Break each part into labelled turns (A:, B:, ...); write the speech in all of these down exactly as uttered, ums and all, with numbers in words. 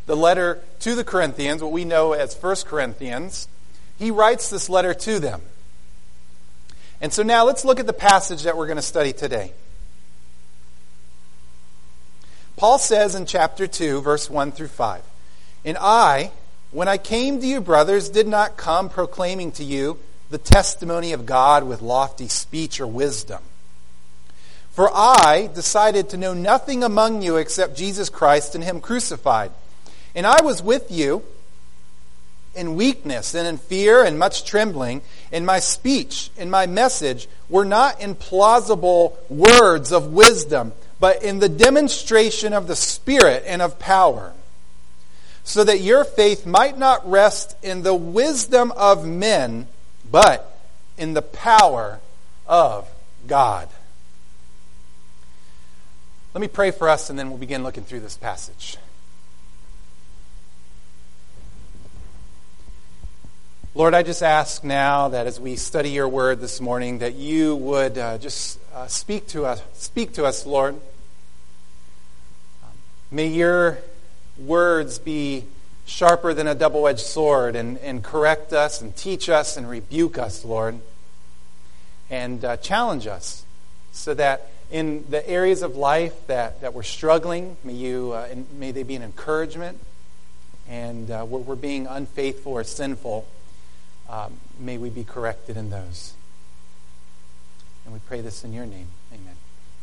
A: the letter to the Corinthians, what we know as First Corinthians, he writes this letter to them. And so now let's look at the passage that we're going to study today. Paul says in chapter two, verse one through five, "And I, when I came to you, brothers, did not come proclaiming to you the testimony of God with lofty speech or wisdom. For I decided to know nothing among you except Jesus Christ and Him crucified. And I was with you in weakness and in fear and much trembling, and my speech and my message were not in plausible words of wisdom, but in the demonstration of the Spirit and of power, so that your faith might not rest in the wisdom of men, but in the power of God." Let me pray for us, and then we'll begin looking through this passage. Lord, I just ask now that as we study your word this morning, that you would uh, just uh, speak to us, speak to us, Lord. May your words be sharper than a double-edged sword and, and correct us and teach us and rebuke us, Lord, and uh, challenge us so that in the areas of life that, that we're struggling, may you uh, and may they be an encouragement, and uh, where we're being unfaithful or sinful, um, may we be corrected in those. And we pray this in your name. Amen.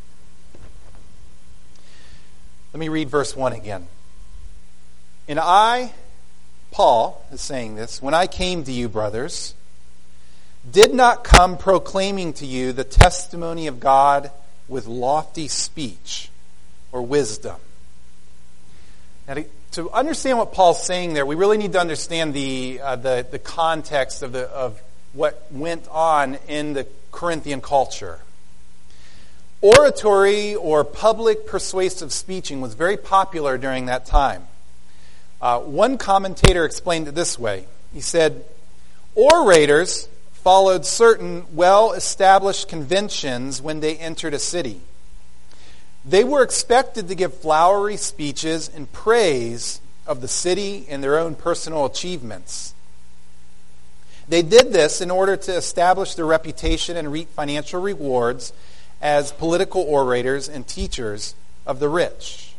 A: Let me read verse one again. "And I, Paul is saying this, when I came to you, brothers, did not come proclaiming to you the testimony of God with lofty speech or wisdom." Now, to, to understand what Paul's saying there, we really need to understand the uh, the, the context of the of what went on in the Corinthian culture. Oratory or public persuasive speaking was very popular during that time. Uh, one commentator explained it this way. He said, "Orators followed certain well-established conventions when they entered a city. They were expected to give flowery speeches in praise of the city and their own personal achievements. They did this in order to establish their reputation and reap financial rewards as political orators and teachers of the rich."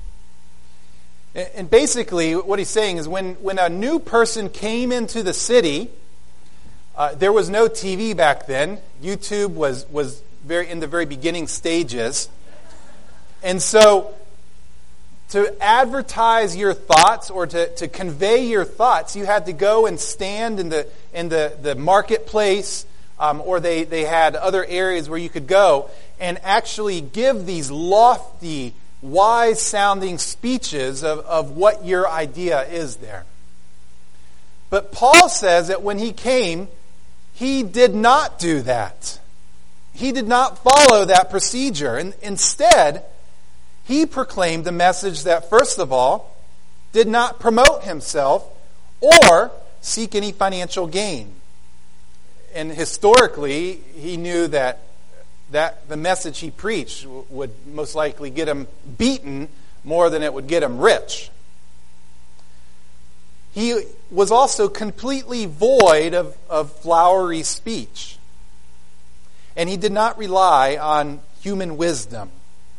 A: And basically, what he's saying is when, when a new person came into the city, uh, there was no T V back then. YouTube was, was very in the very beginning stages. And so, to advertise your thoughts or to, to convey your thoughts, you had to go and stand in the in the, the marketplace, um, or they, they had other areas where you could go and actually give these lofty, wise-sounding speeches of, of what your idea is there. But Paul says that when he came, he did not do that. He did not follow that procedure. And instead, he proclaimed a message that, first of all, did not promote himself or seek any financial gain. And historically, he knew that that the message he preached would most likely get him beaten more than it would get him rich. He was also completely void of, of flowery speech. And he did not rely on human wisdom.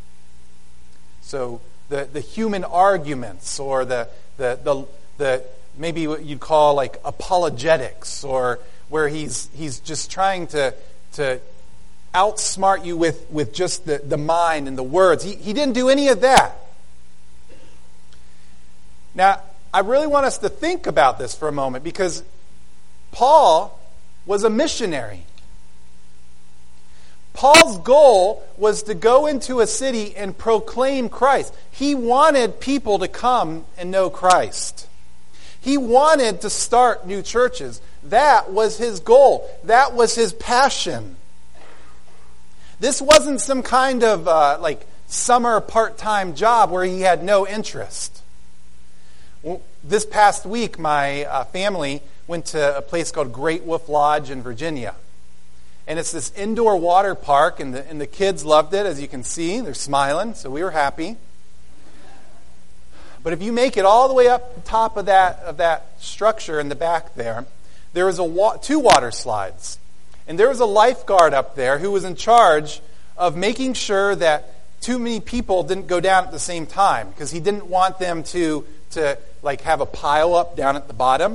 A: So the, the human arguments or the, the, the, the maybe what you'd call like apologetics, or where he's he's just trying to to outsmart you with, with just the, the mind and the words. He, he didn't do any of that. Now, I really want us to think about this for a moment, because Paul was a missionary. Paul's goal was to go into a city and proclaim Christ. He wanted people to come and know Christ. He wanted to start new churches. That was his goal. That was his passion. This wasn't some kind of uh, like summer part-time job where he had no interest. Well, this past week, my uh, family went to a place called Great Wolf Lodge in Virginia. And it's this indoor water park, and the, and the kids loved it, as you can see. They're smiling, so we were happy. But if you make it all the way up the top of that of that structure in the back there, there was a wa- two water slides. And there was a lifeguard up there who was in charge of making sure that too many people didn't go down at the same time, because he didn't want them to, to like have a pile up down at the bottom.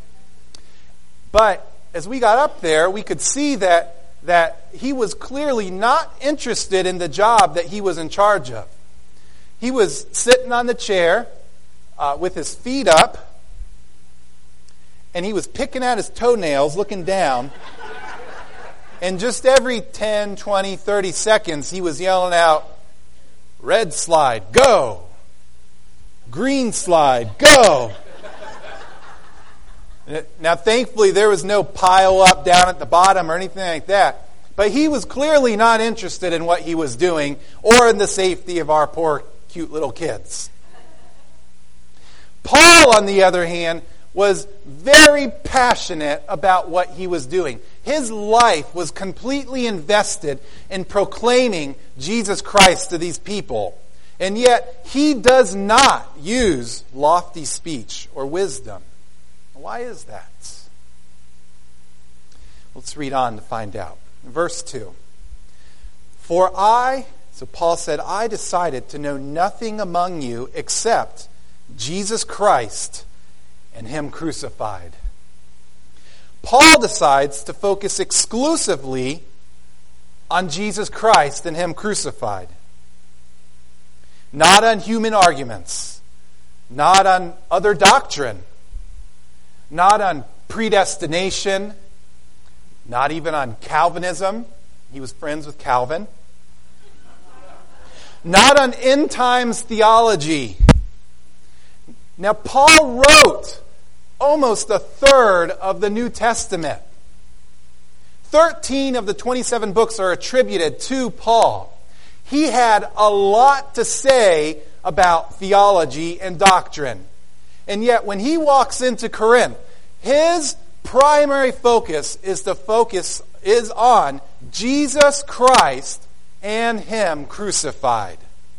A: But as we got up there, we could see that, that he was clearly not interested in the job that he was in charge of. He was sitting on the chair uh, with his feet up, and he was picking at his toenails, looking down. And just every ten, twenty, thirty seconds, he was yelling out, "Red slide, go! Green slide, go!" Now, thankfully, there was no pile up down at the bottom or anything like that. But he was clearly not interested in what he was doing or in the safety of our poor, cute little kids. Paul, on the other hand, was very passionate about what he was doing. His life was completely invested in proclaiming Jesus Christ to these people. And yet, he does not use lofty speech or wisdom. Why is that? Let's read on to find out. Verse two. For I, so Paul said, I decided to know nothing among you except Jesus Christ and Him crucified. Paul decides to focus exclusively on Jesus Christ and Him crucified. Not on human arguments. Not on other doctrine. Not on predestination. Not even on Calvinism. He was friends with Calvin. Not on end times theology. Now, Paul wrote almost a third of the New Testament. Thirteen of the twenty-seven books are attributed to Paul. He had a lot to say about theology and doctrine. And yet, when he walks into Corinth, his primary focus is to focus is on Jesus Christ and Him crucified.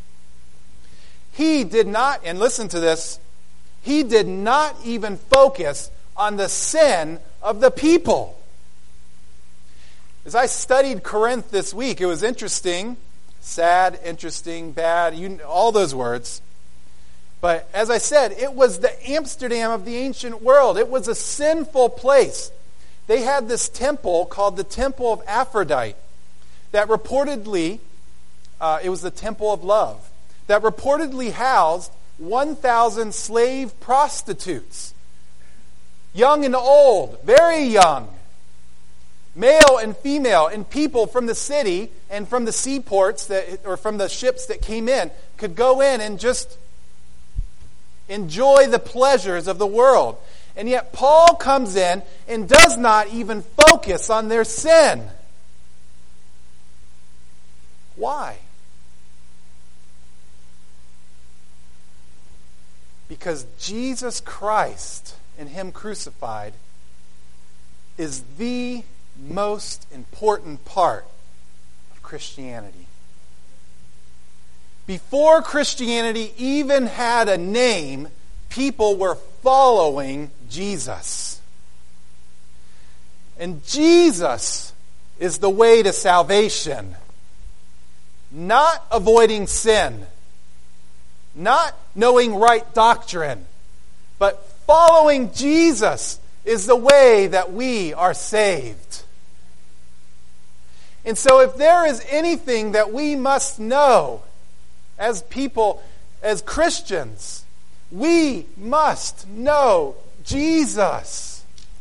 A: He did not, and listen to this, he did not even focus on the sin of the people. As I studied Corinth this week, it was interesting, sad, interesting, bad, you, all those words. But as I said, it was the Amsterdam of the ancient world. It was a sinful place. They had this temple called the Temple of Aphrodite that reportedly, uh, it was the Temple of Love, that reportedly housed one thousand slave prostitutes. Young and old, very young, male and female, and people from the city and from the seaports that, or from the ships that came in could go in and just enjoy the pleasures of the world. And yet Paul comes in and does not even focus on their sin. Why? Because Jesus Christ and Him crucified is the most important part of Christianity. Before Christianity even had a name, people were following Jesus. And Jesus is the way to salvation. Not avoiding sin. Not knowing right doctrine. But following Jesus is the way that we are saved. And so if there is anything that we must know as people, as Christians, we must know Jesus.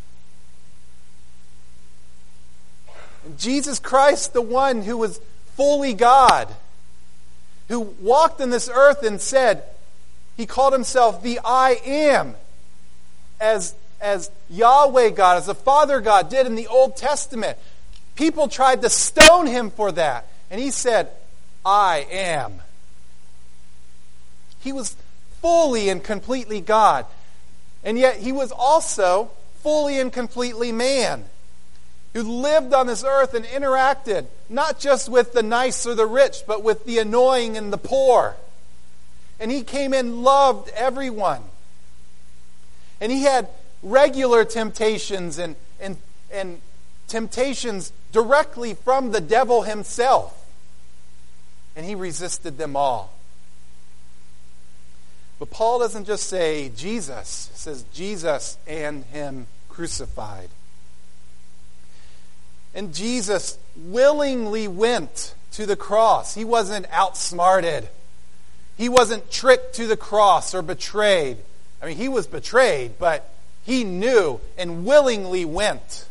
A: And Jesus Christ, the one who was fully God, who walked in this earth and said, He called Himself the I Am, as, as Yahweh God, as the Father God did in the Old Testament. People tried to stone Him for that. And He said, I am. He was fully and completely God. And yet He was also fully and completely man, who lived on this earth and interacted not just with the nice or the rich, but with the annoying and the poor. And he came and loved everyone. And he had regular temptations and, and, and temptations directly from the devil himself. And he resisted them all. But Paul doesn't just say Jesus. He says Jesus and him crucified. And Jesus willingly went to the cross. He wasn't outsmarted. He wasn't tricked to the cross or betrayed. I mean, he was betrayed, but he knew and willingly went.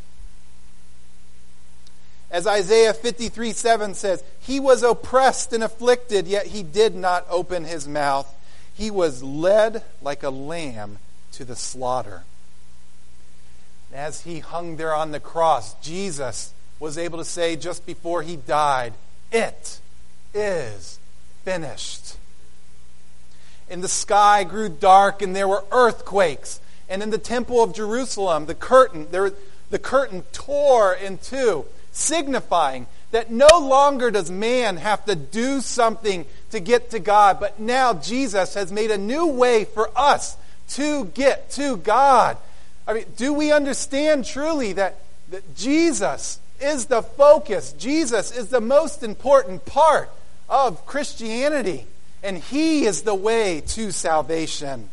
A: As Isaiah fifty-three seven says, he was oppressed and afflicted, yet he did not open his mouth. He was led like a lamb to the slaughter. As he hung there on the cross, Jesus was able to say just before he died, "It is finished." And the sky grew dark and there were earthquakes. And in the temple of Jerusalem, the curtain, there, the curtain tore in two, signifying that no longer does man have to do something to get to God, but now Jesus has made a new way for us to get to God. I mean, do we understand truly that, that Jesus is the focus? Jesus is the most important part of Christianity, and he is the way to salvation.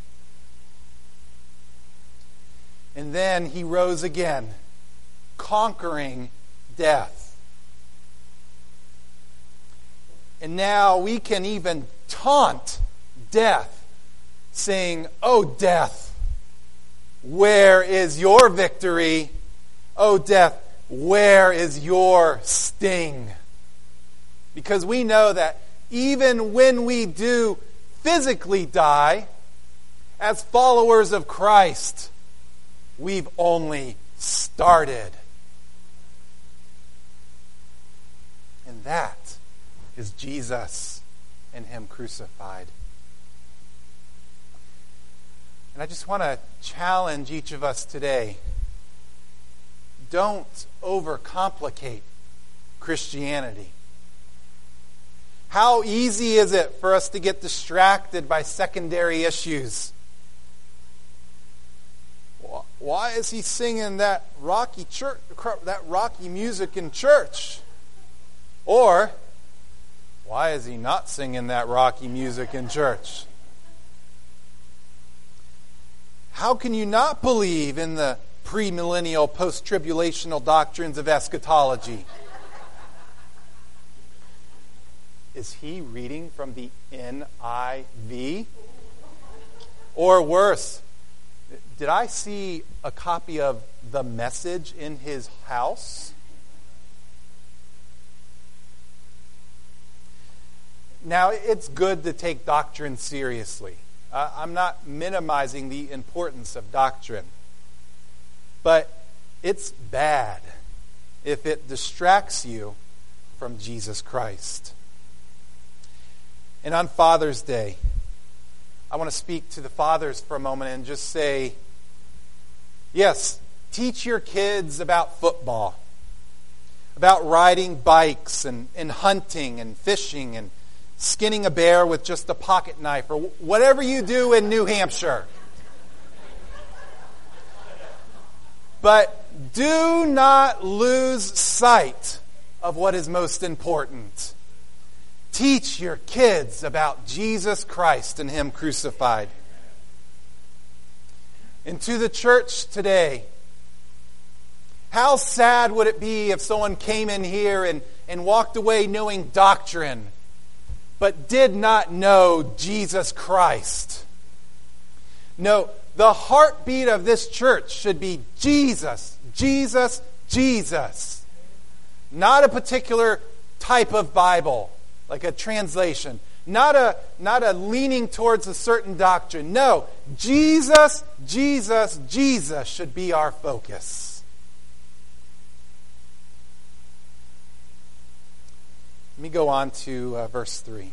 A: And then he rose again, conquering death. And now we can even taunt death, saying, "Oh, death, where is your victory? Oh, death, where is your sting?" Because we know that even when we do physically die, as followers of Christ, we've only started. And that is Jesus and him crucified. And I just want to challenge each of us today. Don't overcomplicate Christianity. How easy is it for us to get distracted by secondary issues? Why is he singing that rocky church, that rocky music in church? Or, why is he not singing that rocky music in church? How can you not believe in the premillennial, post-tribulational doctrines of eschatology? Is he reading from the N I V? Or worse, did I see a copy of The Message in his house? Now, it's good to take doctrine seriously. Uh, I'm not minimizing the importance of doctrine. But it's bad if it distracts you from Jesus Christ. And on Father's Day, I want to speak to the fathers for a moment and just say, yes, teach your kids about football, about riding bikes and, and hunting and fishing and skinning a bear with just a pocket knife, or whatever you do in New Hampshire. But do not lose sight of what is most important. Teach your kids about Jesus Christ and him crucified. And to the church today, how sad would it be if someone came in here and, and walked away knowing doctrine, but did not know Jesus Christ? No, the heartbeat of this church should be Jesus, Jesus, Jesus. Not a particular type of Bible, like a translation. Not a, not a leaning towards a certain doctrine. No, Jesus, Jesus, Jesus should be our focus. Let me go on to uh, verse three.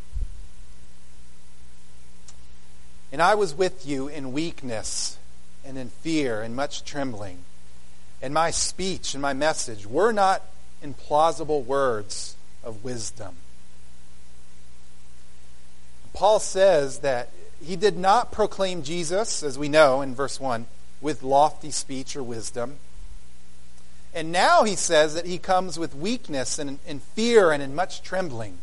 A: And I was with you in weakness and in fear and much trembling. And my speech and my message were not implausible words of wisdom. Paul says that he did not proclaim Jesus, as we know in verse one, with lofty speech or wisdom. And now he says that he comes with weakness and in fear and in much trembling.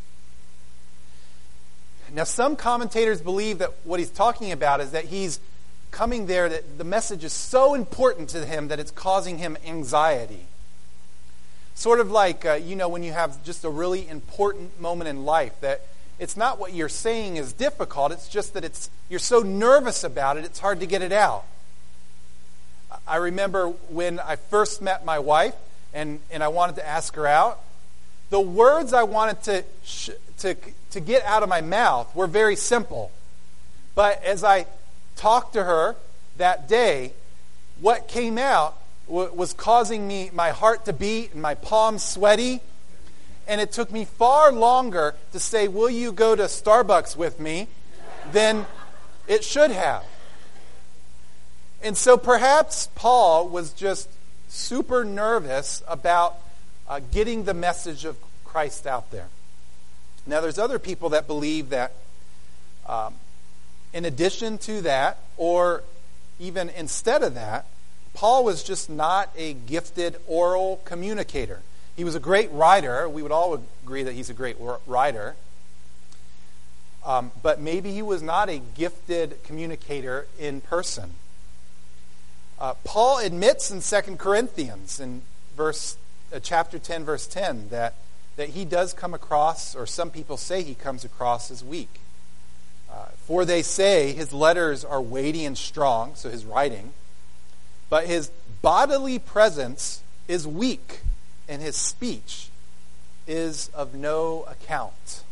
A: Now, some commentators believe that what he's talking about is that he's coming there, that the message is so important to him that it's causing him anxiety. Sort of like, uh, you know, when you have just a really important moment in life, that it's not what you're saying is difficult, it's just that it's you're so nervous about it, it's hard to get it out. I remember when I first met my wife and, and I wanted to ask her out, the words I wanted to, sh- to, to get out of my mouth were very simple. But as I talked to her that day, what came out w- was causing me my heart to beat and my palms sweaty. And it took me far longer to say, "Will you go to Starbucks with me?" than it should have. And so perhaps Paul was just super nervous about uh, getting the message of Christ out there. Now, there's other people that believe that um, in addition to that, or even instead of that, Paul was just not a gifted oral communicator. He was a great writer. We would all agree that he's a great writer. Um, but maybe he was not a gifted communicator in person. Uh, Paul admits in Second Corinthians, in verse uh, chapter ten, verse ten, that, that he does come across, or some people say he comes across as weak. Uh, for they say his letters are weighty and strong, so his writing, but his bodily presence is weak, and his speech is of no account.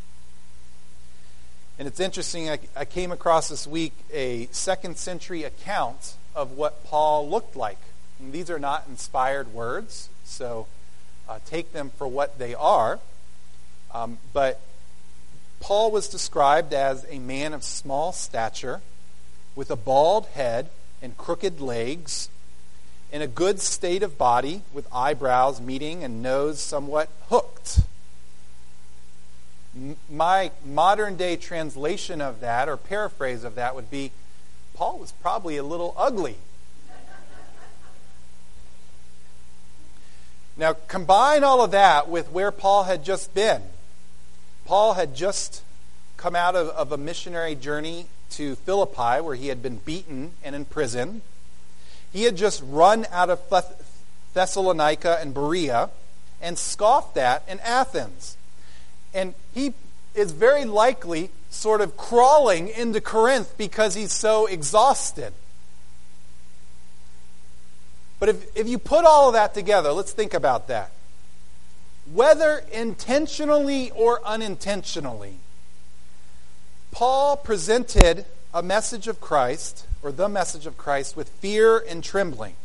A: And it's interesting, I, I came across this week a second century account of what Paul looked like. And these are not inspired words, so uh, take them for what they are. Um, but Paul was described as a man of small stature, with a bald head and crooked legs, in a good state of body, with eyebrows meeting and nose somewhat hooked. M- my modern-day translation of that, or paraphrase of that, would be, Paul was probably a little ugly. Now, combine all of that with where Paul had just been. Paul had just come out of, of a missionary journey to Philippi, where he had been beaten and in prison. He had just run out of Thessalonica and Berea and scoffed at in Athens. And he is very likely sort of crawling into Corinth because he's so exhausted. But if, if you put all of that together, let's think about that. Whether intentionally or unintentionally, Paul presented a message of Christ, or the message of Christ, with fear and trembling.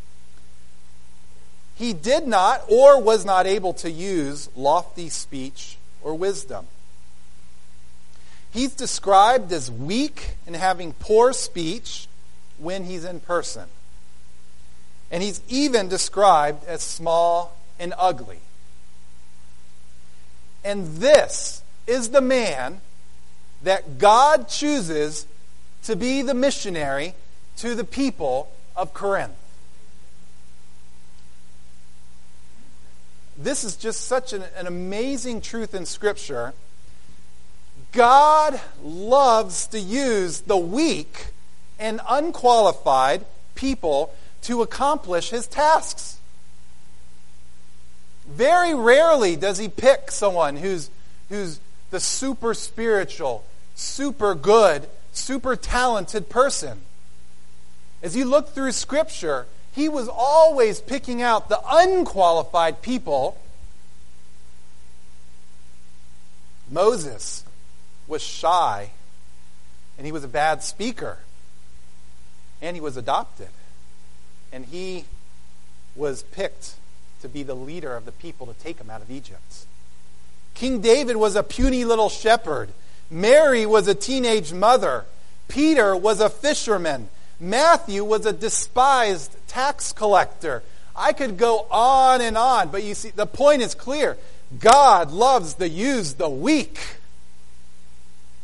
A: He did not or was not able to use lofty speech or wisdom. He's described as weak and having poor speech when he's in person. And he's even described as small and ugly. And this is the man that God chooses to be the missionary to the people of Corinth. This is just such an, an amazing truth in Scripture. God loves to use the weak and unqualified people to accomplish His tasks. Very rarely does He pick someone who's, who's the super spiritual, super good, super talented person. As you look through Scripture, He was always picking out the unqualified people. Moses was shy, and he was a bad speaker, and he was adopted, and he was picked to be the leader of the people to take him out of Egypt. King David was a puny little shepherd. Mary was a teenage mother. Peter was a fisherman. Matthew was a despised tax collector. I could go on and on, but you see, the point is clear. God loves to use the weak.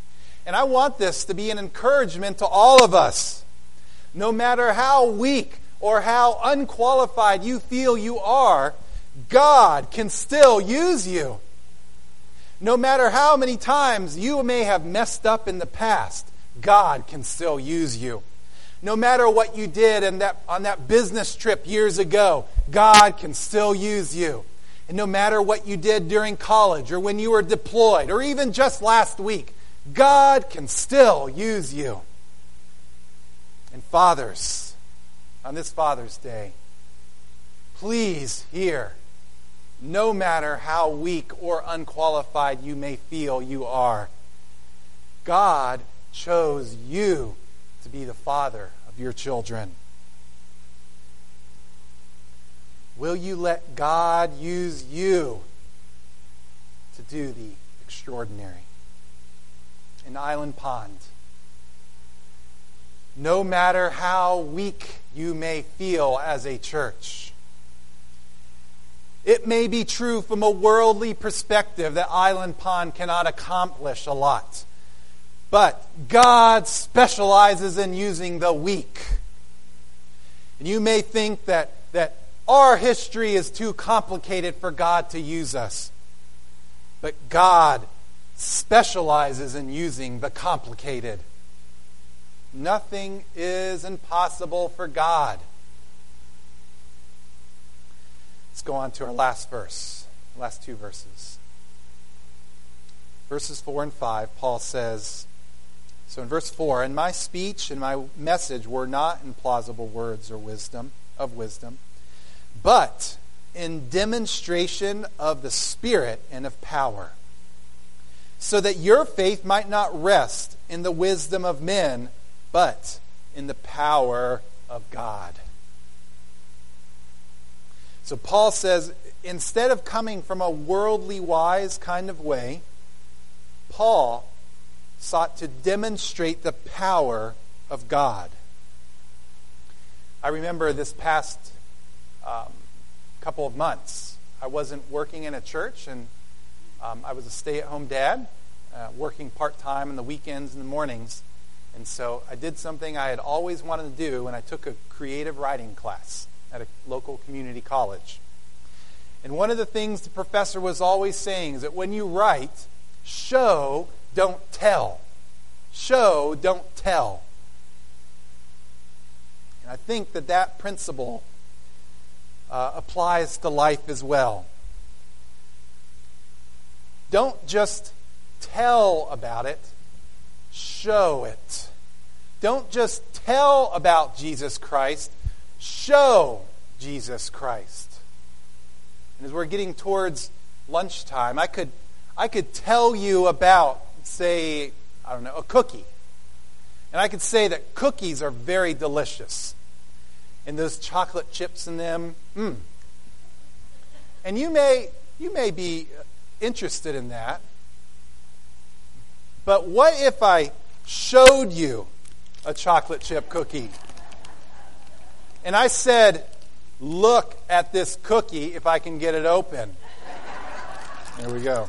A: And I want this to be an encouragement to all of us. No matter how weak or how unqualified you feel you are, God can still use you. No matter how many times you may have messed up in the past, God can still use you. No matter what you did in that, on that business trip years ago, God can still use you. And no matter what you did during college or when you were deployed or even just last week, God can still use you. And fathers, on this Father's Day, please hear, no matter how weak or unqualified you may feel you are, God chose you to be the father of your children. Will you let God use you to do the extraordinary? In Island Pond, no matter how weak you may feel as a church, it may be true from a worldly perspective that Island Pond cannot accomplish a lot. But God specializes in using the weak. And you may think that, that our history is too complicated for God to use us. But God specializes in using the complicated. Nothing is impossible for God. Let's go on to our last verse, last two verses. Verses four and five, Paul says, so in verse four, and my speech and my message were not in plausible words or wisdom of wisdom, but in demonstration of the Spirit and of power, so that your faith might not rest in the wisdom of men, but in the power of God. So Paul says, instead of coming from a worldly wise kind of way, Paul sought to demonstrate the power of God. I remember this past um, couple of months, I wasn't working in a church, and um, I was a stay-at-home dad, uh, working part-time on the weekends and the mornings. And so I did something I had always wanted to do, and I took a creative writing class at a local community college. And one of the things the professor was always saying is that when you write, show, don't tell. Show, don't tell. And I think that that principle uh, applies to life as well. Don't just tell about it, show it. Don't just tell about Jesus Christ, show Jesus Christ. And as we're getting towards lunchtime, I could I could tell you about, say, I don't know, a cookie. And I could say that cookies are very delicious. And those chocolate chips in them, mmm. And you may you may be interested in that. But what if I showed you a chocolate chip cookie? And I said, look at this cookie if I can get it open. There we go.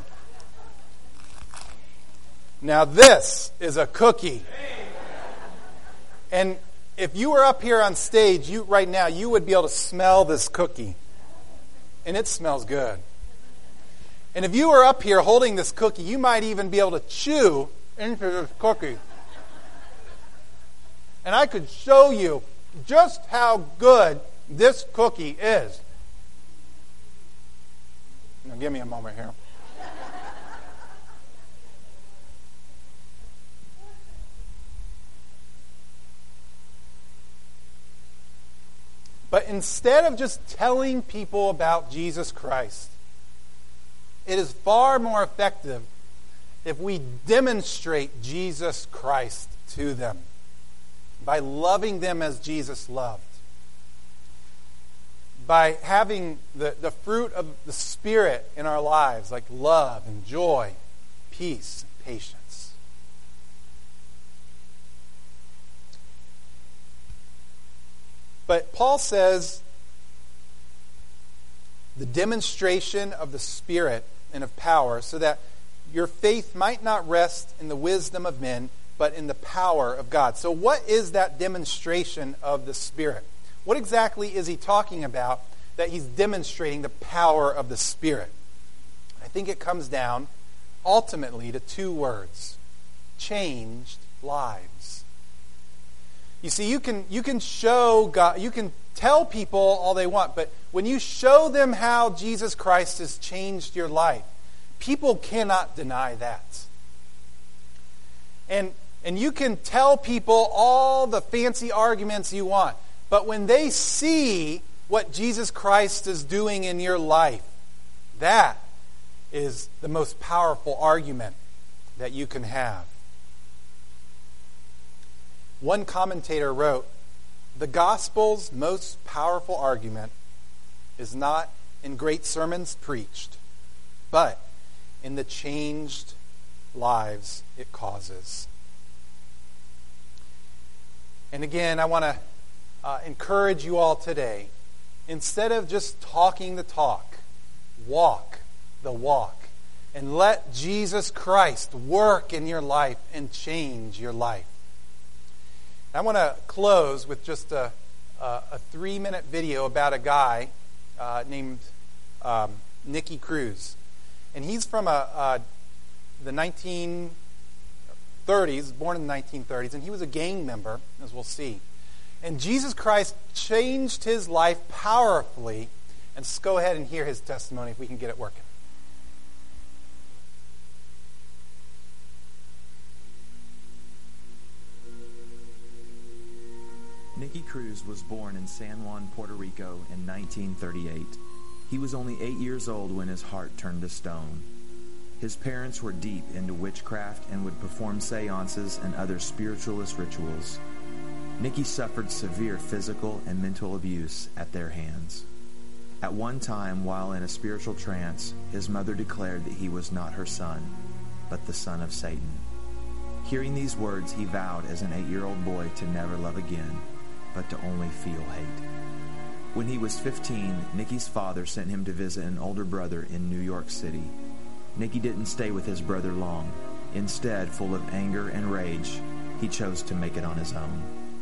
A: Now this is a cookie. And if you were up here on stage, you right now, you would be able to smell this cookie. And it smells good. And if you were up here holding this cookie, you might even be able to chew into this cookie. And I could show you just how good this cookie is. Now give me a moment here. But instead of just telling people about Jesus Christ, it is far more effective if we demonstrate Jesus Christ to them by loving them as Jesus loved, by having the, the fruit of the Spirit in our lives, like love and joy, peace, and patience. But Paul says the demonstration of the Spirit and of power, so that your faith might not rest in the wisdom of men, but in the power of God. So what is that demonstration of the Spirit? What exactly is he talking about that he's demonstrating the power of the Spirit? I think it comes down ultimately to two words: changed lives. You see, you can you can show God, you can tell people all they want, but when you show them how Jesus Christ has changed your life, people cannot deny that. And and you can tell people all the fancy arguments you want, but when they see what Jesus Christ is doing in your life, that is the most powerful argument that you can have. One commentator wrote, "The gospel's most powerful argument is not in great sermons preached, but in the changed lives it causes." And again, I want to uh, encourage you all today, instead of just talking the talk, walk the walk. And let Jesus Christ work in your life and change your life. I want to close with just a, a, a three-minute video about a guy uh, named um, Nicky Cruz. And he's from a, a, the nineteen thirties, born in the nineteen thirties, and he was a gang member, as we'll see. And Jesus Christ changed his life powerfully. And let's go ahead and hear his testimony if we can get it working.
B: Nicky Cruz was born in San Juan, Puerto Rico in nineteen thirty-eight. He was only eight years old when his heart turned to stone. His parents were deep into witchcraft and would perform seances and other spiritualist rituals. Nicky suffered severe physical and mental abuse at their hands. At one time, while in a spiritual trance, his mother declared that he was not her son, but the son of Satan. Hearing these words, he vowed as an eight-year-old boy to never love again, but to only feel hate. When he was fifteen, Nicky's father sent him to visit an older brother in New York City. Nicky didn't stay with his brother long. Instead, full of anger and rage, he chose to make it on his own.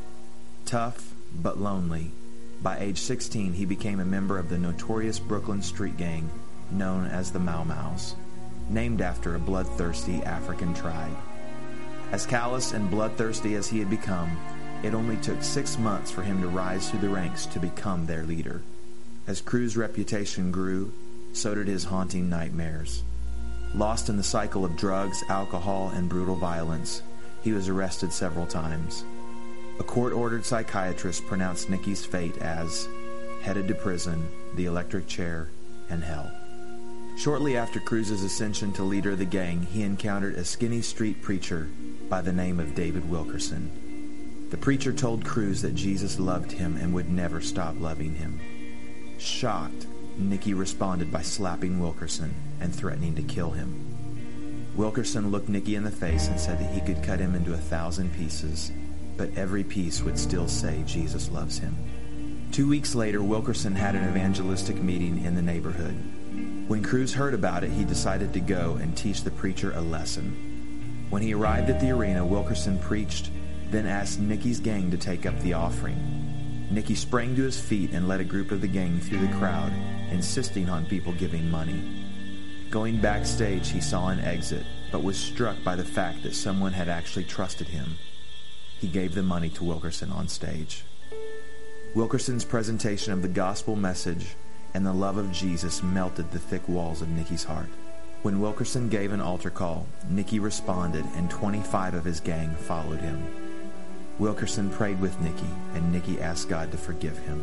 B: Tough, but lonely, by age sixteen, he became a member of the notorious Brooklyn street gang known as the Mau Maus, named after a bloodthirsty African tribe. As callous and bloodthirsty as he had become, it only took six months for him to rise through the ranks to become their leader. As Cruz's reputation grew, so did his haunting nightmares. Lost in the cycle of drugs, alcohol, and brutal violence, he was arrested several times. A court-ordered psychiatrist pronounced Nicky's fate as headed to prison, the electric chair, and hell. Shortly after Cruz's ascension to leader of the gang, he encountered a skinny street preacher by the name of David Wilkerson. The preacher told Cruz that Jesus loved him and would never stop loving him. Shocked, Nicky responded by slapping Wilkerson and threatening to kill him. Wilkerson looked Nicky in the face and said that he could cut him into a thousand pieces, but every piece would still say Jesus loves him. Two weeks later, Wilkerson had an evangelistic meeting in the neighborhood. When Cruz heard about it, he decided to go and teach the preacher a lesson. When he arrived at the arena, Wilkerson preached, then asked Nicky's gang to take up the offering. Nicky sprang to his feet and led a group of the gang through the crowd, insisting on people giving money. Going backstage, he saw an exit, but was struck by the fact that someone had actually trusted him. He gave the money to Wilkerson on stage. Wilkerson's presentation of the gospel message and the love of Jesus melted the thick walls of Nicky's heart. When Wilkerson gave an altar call, Nicky responded, and twenty-five of his gang followed him. Wilkerson prayed with Nicky, and Nicky asked God to forgive him.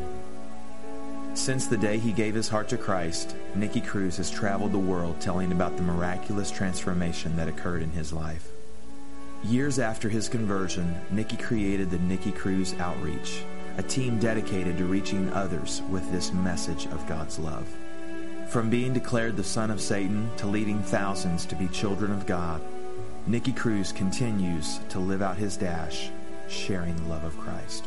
B: Since the day he gave his heart to Christ, Nicky Cruz has traveled the world telling about the miraculous transformation that occurred in his life. Years after his conversion, Nicky created the Nicky Cruz Outreach, a team dedicated to reaching others with this message of God's love. From being declared the son of Satan to leading thousands to be children of God, Nicky Cruz continues to live out his dash, sharing the love of Christ.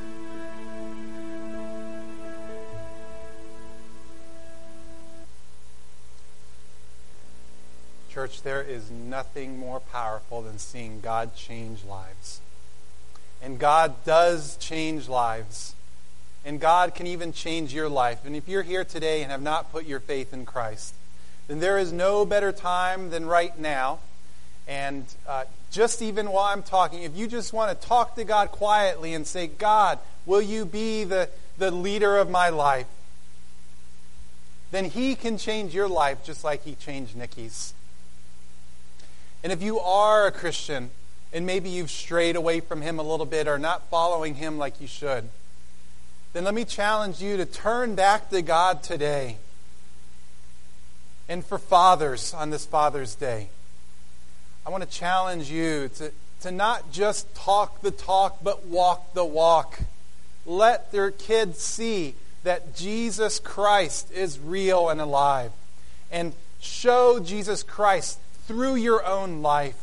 A: Church, church, there is nothing more powerful than seeing God change lives. And God does change lives. And God can even change your life. And if you're here today and have not put your faith in Christ, then there is no better time than right now. And uh, just even while I'm talking, if you just want to talk to God quietly and say, God, will you be the, the leader of my life? Then He can change your life just like He changed Nikki's. And if you are a Christian, and maybe you've strayed away from Him a little bit or not following Him like you should, then let me challenge you to turn back to God today. And for fathers on this Father's Day, I want to challenge you to, to not just talk the talk, but walk the walk. Let their kids see that Jesus Christ is real and alive. And show Jesus Christ through your own life.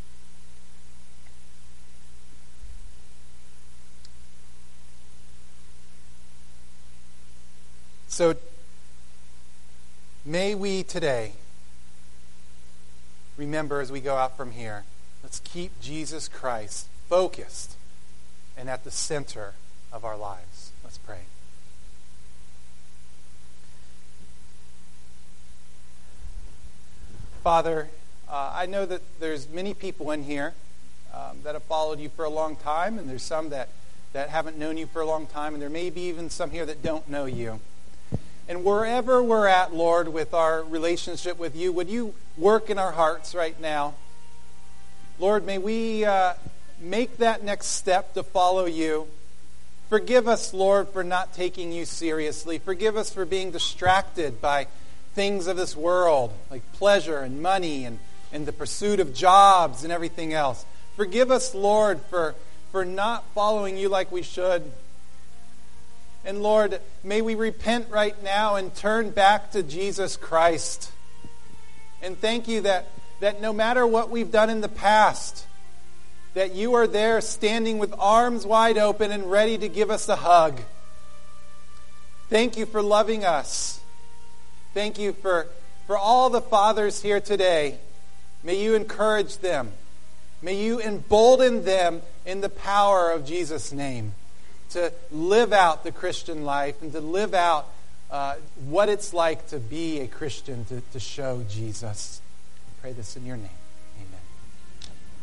A: So, may we today remember as we go out from here, let's keep Jesus Christ focused and at the center of our lives. Let's pray. Father, uh, I know that there's many people in here um, that have followed you for a long time, and there's some that, that haven't known you for a long time, and there may be even some here that don't know you. And wherever we're at, Lord, with our relationship with you, would you work in our hearts right now? Lord, may we uh, make that next step to follow you. Forgive us, Lord, for not taking you seriously. Forgive us for being distracted by things of this world, like pleasure and money and, and the pursuit of jobs and everything else. Forgive us, Lord, for, for not following you like we should. And Lord, may we repent right now and turn back to Jesus Christ. And thank you that, that no matter what we've done in the past, that you are there standing with arms wide open and ready to give us a hug. Thank you for loving us. Thank you for, for all the fathers here today. May you encourage them. May you embolden them in the power of Jesus' name to live out the Christian life and to live out uh, what it's like to be a Christian, to, to show Jesus. I pray this in your name.